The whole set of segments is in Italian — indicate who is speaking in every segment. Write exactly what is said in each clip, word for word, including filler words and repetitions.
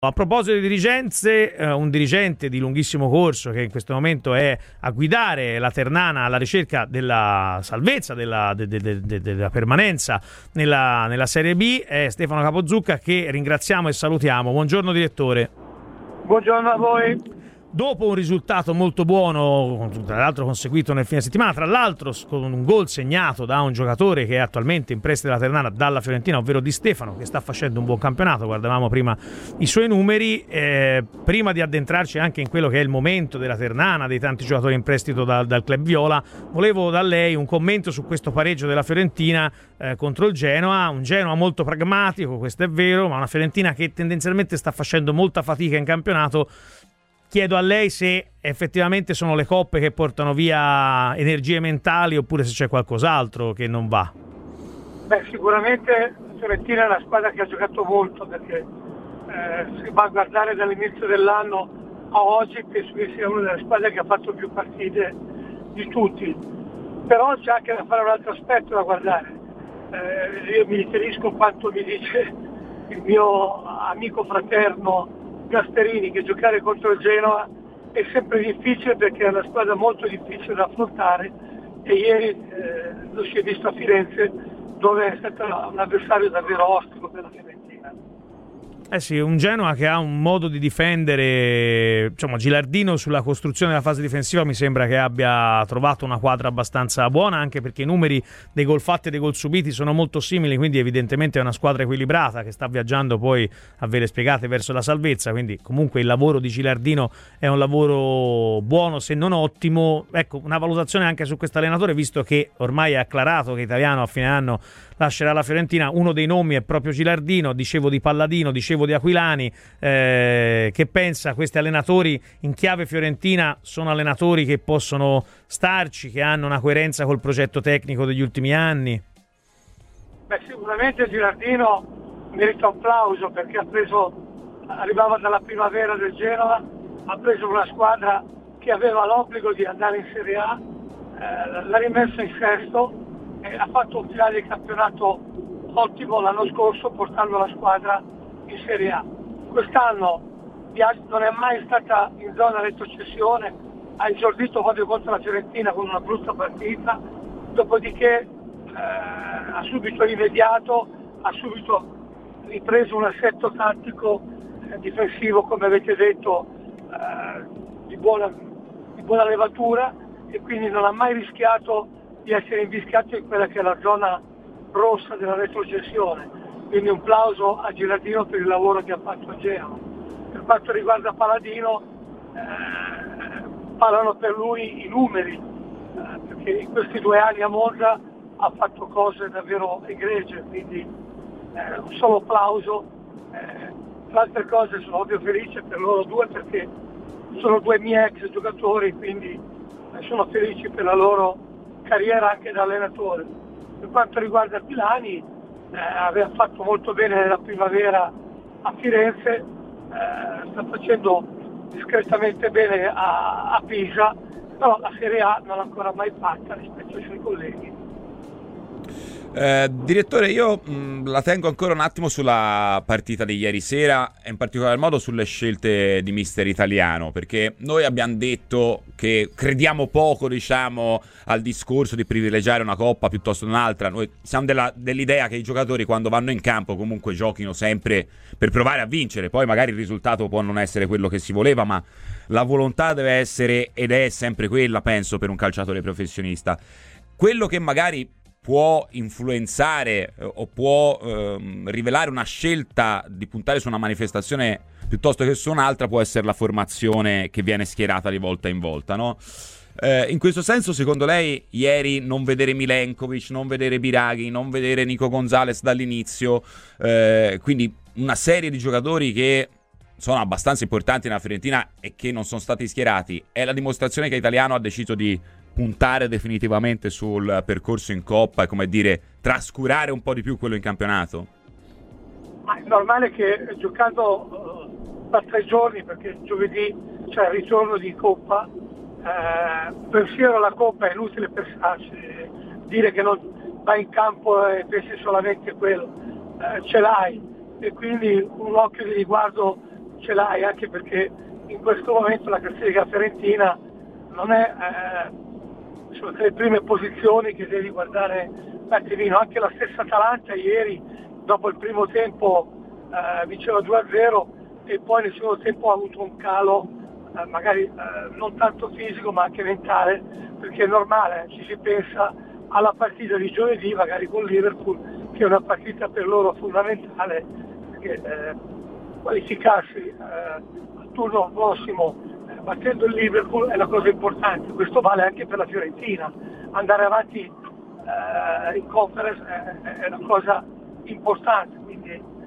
Speaker 1: A proposito di dirigenze, eh, un dirigente di lunghissimo corso che in questo momento è a guidare la Ternana alla ricerca della salvezza, della, de, de, de, della permanenza nella, nella Serie B è Stefano Capozucca, che ringraziamo e salutiamo. Buongiorno direttore.
Speaker 2: Buongiorno a voi.
Speaker 1: Dopo un risultato molto buono, tra l'altro conseguito nel fine settimana, tra l'altro con un gol segnato da un giocatore che è attualmente in prestito della Ternana dalla Fiorentina, ovvero Di Stefano, che sta facendo un buon campionato, guardavamo prima i suoi numeri, eh, prima di addentrarci anche in quello che è il momento della Ternana, dei tanti giocatori in prestito da, dal club viola, volevo da lei un commento su questo pareggio della Fiorentina eh, contro il Genoa, un Genoa molto pragmatico, questo è vero, ma una Fiorentina che tendenzialmente sta facendo molta fatica in campionato. Chiedo a lei se effettivamente sono le coppe che portano via energie mentali oppure se c'è qualcos'altro che non va.
Speaker 2: Beh, sicuramente la Fiorentina è una squadra che ha giocato molto, perché eh, se va a guardare dall'inizio dell'anno a oggi penso che sia una delle squadre che ha fatto più partite di tutti. Però c'è anche da fare un altro aspetto da guardare. Eh, io mi riferisco a quanto mi dice il mio amico fraterno Gasperini, che giocare contro il Genoa è sempre difficile perché è una squadra molto difficile da affrontare, e ieri eh, lo si è visto a Firenze, dove è stato un avversario davvero ostico per la Fiorentina.
Speaker 1: Eh sì, un Genoa che ha un modo di difendere, insomma, Gilardino sulla costruzione della fase difensiva mi sembra che abbia trovato una quadra abbastanza buona, anche perché i numeri dei gol fatti e dei gol subiti sono molto simili, quindi evidentemente è una squadra equilibrata che sta viaggiando poi, a ve le spiegate, verso la salvezza, quindi comunque il lavoro di Gilardino è un lavoro buono se non ottimo. Ecco, una valutazione anche su questo allenatore, visto che ormai è acclarato che Italiano a fine anno lascerà la Fiorentina, uno dei nomi è proprio Gilardino, dicevo di Palladino, dicevo di Aquilani, eh, che pensa questi allenatori in chiave fiorentina sono allenatori che possono starci, che hanno una coerenza col progetto tecnico degli ultimi anni?
Speaker 2: Beh, sicuramente Gilardino merita un plauso, perché ha preso, arrivava dalla primavera del Genova, ha preso una squadra che aveva l'obbligo di andare in Serie A, eh, l'ha rimessa in sesto, e ha fatto un finale di campionato ottimo l'anno scorso, portando la squadra in Serie A. Quest'anno non è mai stata in zona retrocessione, ha esordito proprio contro la Fiorentina con una brutta partita, dopodiché eh, ha subito rimediato, ha subito ripreso un assetto tattico eh, difensivo, come avete detto, eh, di, buona, di buona levatura, e quindi non ha mai rischiato di essere invischiato in quella che è la zona rossa della retrocessione. Quindi un plauso a Gilardino per il lavoro che ha fatto a Genova. Per quanto riguarda Palladino, eh, parlano per lui i numeri, eh, perché in questi due anni a Monza ha fatto cose davvero egregie, quindi eh, un solo plauso. Eh, tra altre cose sono ovvio felice per loro due, perché sono due miei ex giocatori, quindi eh, sono felici per la loro carriera anche da allenatore. Per quanto riguarda Aquilani, eh, aveva fatto molto bene nella primavera a Firenze, eh, sta facendo discretamente bene a, a Pisa, però la Serie A non l'ha ancora mai fatta rispetto ai suoi colleghi.
Speaker 3: Eh, direttore, io mh, la tengo ancora un attimo sulla partita di ieri sera e in particolar modo sulle scelte di mister Italiano, perché noi abbiamo detto che crediamo poco, diciamo, al discorso di privilegiare una coppa piuttosto che un'altra. Noi siamo della, dell'idea che i giocatori, quando vanno in campo, comunque giochino sempre per provare a vincere. Poi magari il risultato può non essere quello che si voleva, ma la volontà deve essere ed è sempre quella, penso, per un calciatore professionista. Quello che magari può influenzare eh, o può ehm, rivelare una scelta di puntare su una manifestazione piuttosto che su un'altra può essere la formazione che viene schierata di volta in volta, no? Eh, in questo senso, secondo lei, ieri non vedere Milenkovic, non vedere Biraghi, non vedere Nico Gonzalez dall'inizio, eh, quindi una serie di giocatori che sono abbastanza importanti nella Fiorentina e che non sono stati schierati, è la dimostrazione che Italiano ha deciso di puntare definitivamente sul percorso in Coppa e, come dire, trascurare un po' di più quello in campionato?
Speaker 2: Ma è normale che giocando uh, da tre giorni, perché giovedì c'è il ritorno di Coppa, eh, pensiero alla Coppa è inutile pensarci, dire che non vai in campo e pensi solamente a quello, eh, ce l'hai, e quindi un occhio di riguardo ce l'hai, anche perché in questo momento la classifica fiorentina non è eh, sulle tre prime posizioni che devi guardare un attimino. Anche la stessa Atalanta ieri, dopo il primo tempo, eh, vinceva due a zero e poi nel secondo tempo ha avuto un calo eh, magari eh, non tanto fisico ma anche mentale, perché è normale, ci si pensa alla partita di giovedì magari con Liverpool, che è una partita per loro fondamentale, perché eh, qualificarsi eh, al turno prossimo eh, battendo il Liverpool è una cosa importante. Questo vale anche per la Fiorentina, andare avanti eh, in conference è, è una cosa importante, quindi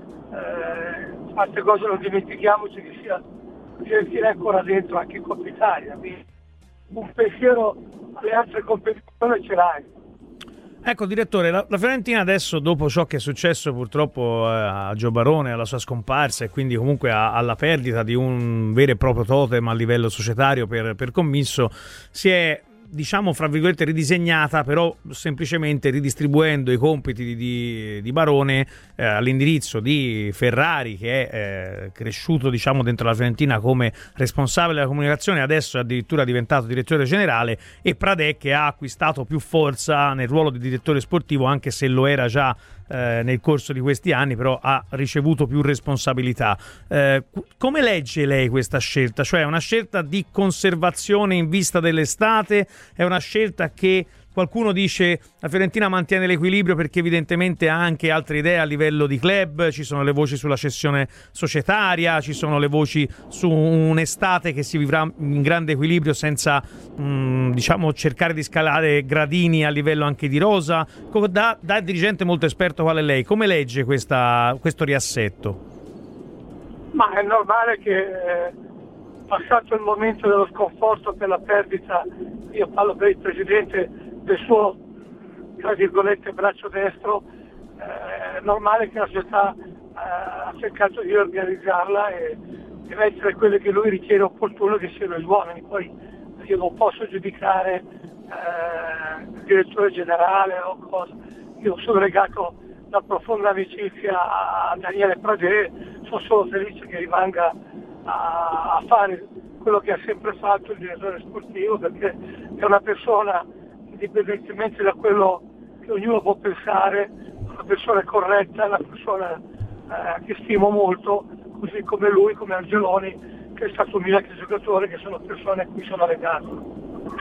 Speaker 2: eh, altre cose non dimentichiamoci che sia la Fiorentina ancora dentro anche in Coppa Italia, quindi un pensiero alle altre competizioni ce l'hai.
Speaker 1: Ecco, direttore, la, la Fiorentina adesso, dopo ciò che è successo purtroppo eh, a Gio Barone, alla sua scomparsa e quindi comunque a, alla perdita di un vero e proprio totem a livello societario per, per Commisso, si è, diciamo, fra virgolette ridisegnata, però semplicemente ridistribuendo i compiti di, di, di Barone eh, all'indirizzo di Ferrari, che è eh, cresciuto, diciamo, dentro la Fiorentina come responsabile della comunicazione, adesso è addirittura diventato direttore generale, e Pradè, che ha acquistato più forza nel ruolo di direttore sportivo, anche se lo era già eh, nel corso di questi anni, però ha ricevuto più responsabilità. Eh, come legge lei questa scelta? Cioè, è una scelta di conservazione in vista dell'estate? È una scelta che qualcuno dice la Fiorentina mantiene l'equilibrio perché evidentemente ha anche altre idee a livello di club, ci sono le voci sulla cessione societaria, ci sono le voci su un'estate che si vivrà in grande equilibrio senza mh, diciamo cercare di scalare gradini a livello anche di rosa. Da, da dirigente molto esperto quale lei, come legge questa, questo riassetto?
Speaker 2: Ma è normale che eh, passato il momento dello sconforto per la perdita, io parlo per il presidente, del suo, tra virgolette, braccio destro, eh, è normale che la società eh, ha cercato di organizzarla e deve essere quelle che lui ritiene opportuno che siano gli uomini. Poi io non posso giudicare eh, il direttore generale o cosa. Io sono legato da profonda amicizia a Daniele Pradè, sono solo felice che rimanga a, a fare quello che ha sempre fatto il direttore sportivo, perché è una persona, indipendentemente da quello che ognuno può pensare, una persona corretta, una persona eh, che stimo molto, così come lui, come Angeloni, che è stato un grande giocatore, che sono persone a cui sono legato.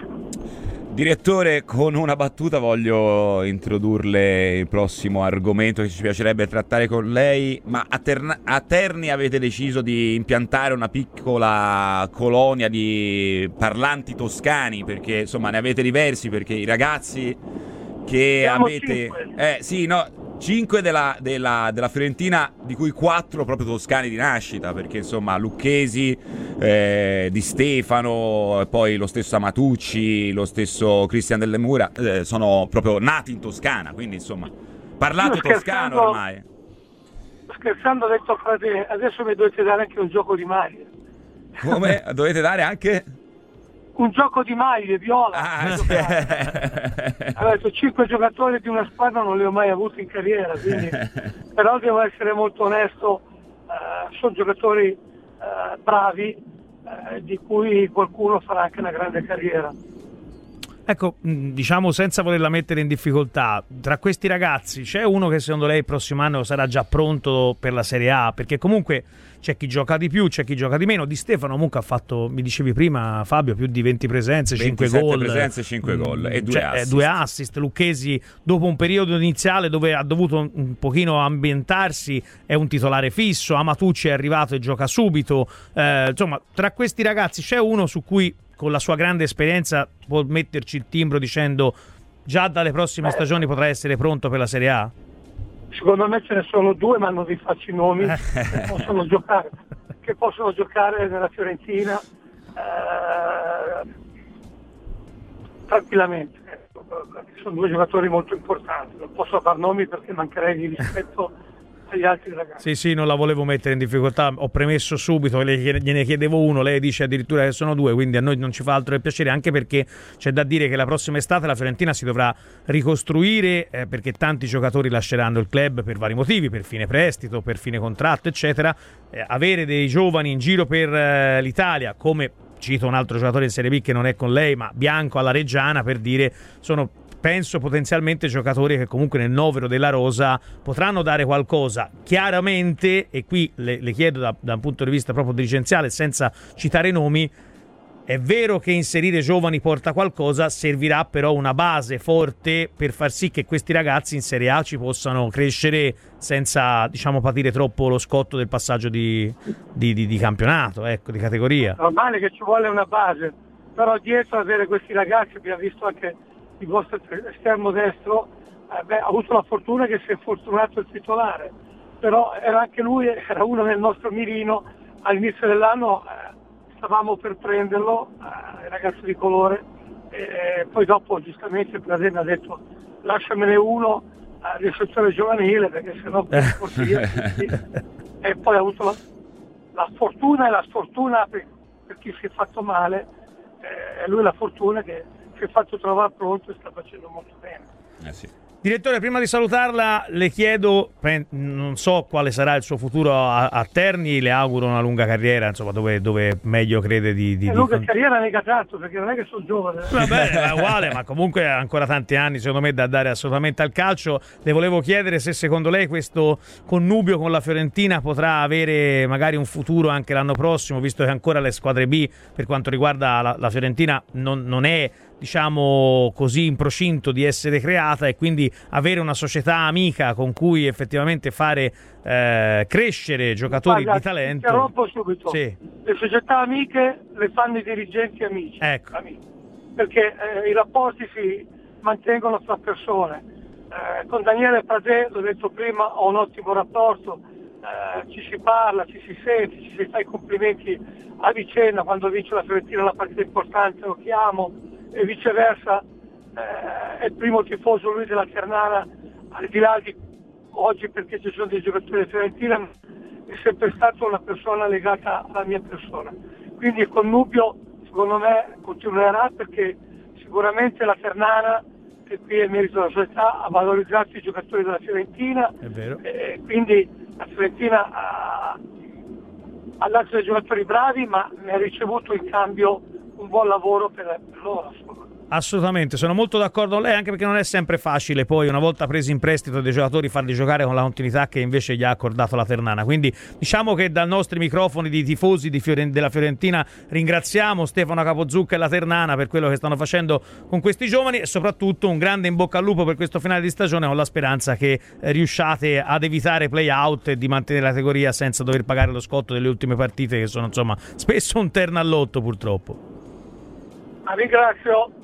Speaker 3: Direttore, con una battuta voglio introdurle il prossimo argomento che ci piacerebbe trattare con lei, ma a, Terna- a Terni avete deciso di impiantare una piccola colonia di parlanti toscani, perché insomma ne avete diversi, perché i ragazzi che
Speaker 2: Siamo
Speaker 3: avete...
Speaker 2: cinque.
Speaker 3: Eh sì, no... cinque della, della, della Fiorentina, di cui quattro proprio toscani di nascita, perché insomma Lucchesi, eh, Di Stefano, poi lo stesso Amatucci, lo stesso Cristian Delle Mura, eh, sono proprio nati in Toscana, quindi insomma parlate toscano ormai.
Speaker 2: Scherzando, ho detto a Frate, adesso mi dovete dare anche un gioco di maglie.
Speaker 3: Come? Dovete dare anche?
Speaker 2: Un gioco di maglie, viola.
Speaker 3: Ah, sì.
Speaker 2: Allora, detto, cinque giocatori di una squadra non li ho mai avuti in carriera, quindi... però devo essere molto onesto, eh, sono giocatori eh, bravi, eh, di cui qualcuno farà anche una grande carriera.
Speaker 1: Ecco, diciamo senza volerla mettere in difficoltà, tra questi ragazzi c'è uno che secondo lei il prossimo anno sarà già pronto per la Serie A? Perché comunque c'è chi gioca di più, c'è chi gioca di meno. Di Stefano comunque ha fatto, mi dicevi prima Fabio, più di venti presenze, cinque gol.
Speaker 3: presenze, cinque gol e due
Speaker 1: cioè,
Speaker 3: assist.
Speaker 1: Due assist. Lucchesi, dopo un periodo iniziale dove ha dovuto un pochino ambientarsi, è un titolare fisso. Amatucci è arrivato e gioca subito. Eh, insomma, tra questi ragazzi c'è uno su cui con la sua grande esperienza può metterci il timbro dicendo già dalle prossime stagioni potrà essere pronto per la Serie A?
Speaker 2: Secondo me ce ne sono due, ma non vi faccio i nomi, che possono giocare, che possono giocare nella Fiorentina eh, tranquillamente. Sono due giocatori molto importanti, non posso far nomi perché mancherei di rispetto agli altri ragazzi.
Speaker 1: Sì, sì, non la volevo mettere in difficoltà, ho premesso subito che gliene chiedevo uno, lei dice addirittura che sono due, quindi a noi non ci fa altro che piacere, anche perché c'è da dire che la prossima estate la Fiorentina si dovrà ricostruire, eh, perché tanti giocatori lasceranno il club per vari motivi, per fine prestito, per fine contratto, eccetera. Eh, avere dei giovani in giro per eh, l'Italia, come cito un altro giocatore in Serie B che non è con lei, ma Bianco alla Reggiana, per dire, sono penso potenzialmente giocatori che comunque nel novero della rosa potranno dare qualcosa. Chiaramente, e qui le, le chiedo da, da un punto di vista proprio dirigenziale, senza citare nomi, è vero che inserire giovani porta qualcosa, servirà però una base forte per far sì che questi ragazzi in Serie A ci possano crescere senza, diciamo, patire troppo lo scotto del passaggio di, di, di, di campionato, ecco, di categoria.
Speaker 2: Normale che ci vuole una base, però dietro avere questi ragazzi, abbiamo visto anche il vostro esterno destro, eh, beh, ha avuto la fortuna che si è fortunato il titolare, però era anche lui, era uno nel nostro mirino. All'inizio dell'anno eh, stavamo per prenderlo, eh, il ragazzo di colore, e poi dopo giustamente il Bradena ha detto lasciamene uno eh, del settore giovanile, perché sennò via, e poi ha avuto la, la fortuna e la sfortuna per, per chi si è fatto male, e eh, lui la fortuna che si è fatto trovare pronto e sta facendo molto bene.
Speaker 3: Eh sì.
Speaker 1: Direttore, prima di salutarla le chiedo, non so quale sarà il suo futuro a, a Terni, le auguro una lunga carriera, insomma, dove, dove meglio crede di... di
Speaker 2: eh, lunga
Speaker 1: di...
Speaker 2: carriera mica tanto, perché non è che sono giovane.
Speaker 1: Va bene, è uguale, ma comunque ha ancora tanti anni, secondo me, da dare assolutamente al calcio. Le volevo chiedere se secondo lei questo connubio con la Fiorentina potrà avere magari un futuro anche l'anno prossimo, visto che ancora le squadre B, per quanto riguarda la, la Fiorentina, non, non è, diciamo così, in procinto di essere creata, e quindi avere una società amica con cui effettivamente fare eh, crescere giocatori
Speaker 2: Guarda,
Speaker 1: di talento.
Speaker 2: Interrompo subito.
Speaker 1: Sì.
Speaker 2: Le società amiche le fanno i dirigenti amici,
Speaker 1: ecco.
Speaker 2: amici. Perché eh, i rapporti si mantengono tra persone. Eh, con Daniele Pradè, l'ho detto prima, ho un ottimo rapporto, eh, ci si parla, ci si sente, ci si fa i complimenti a vicenda. Quando vince la Fiorentina la partita importante lo chiamo, e viceversa. Eh, è il primo tifoso lui della Ternana, al di là di oggi perché ci sono dei giocatori di Fiorentina, è sempre stato una persona legata alla mia persona, quindi il connubio secondo me continuerà, perché sicuramente la Ternana, che qui è merito della società, ha valorizzato i giocatori della Fiorentina,
Speaker 1: È vero.
Speaker 2: E quindi la Fiorentina ha, ha dato dei giocatori bravi, ma ne ha ricevuto in cambio un buon lavoro per, per loro.
Speaker 1: Assolutamente, sono molto d'accordo con lei, anche perché non è sempre facile poi, una volta presi in prestito dei giocatori, farli giocare con la continuità che invece gli ha accordato la Ternana. Quindi diciamo che dai nostri microfoni di tifosi di Fioren- della Fiorentina ringraziamo Stefano Capozucca e la Ternana per quello che stanno facendo con questi giovani, e soprattutto un grande in bocca al lupo per questo finale di stagione, con la speranza che eh, riusciate ad evitare play out e di mantenere la categoria senza dover pagare lo scotto delle ultime partite, che sono insomma spesso un terno all'otto purtroppo.
Speaker 2: Vi ringrazio.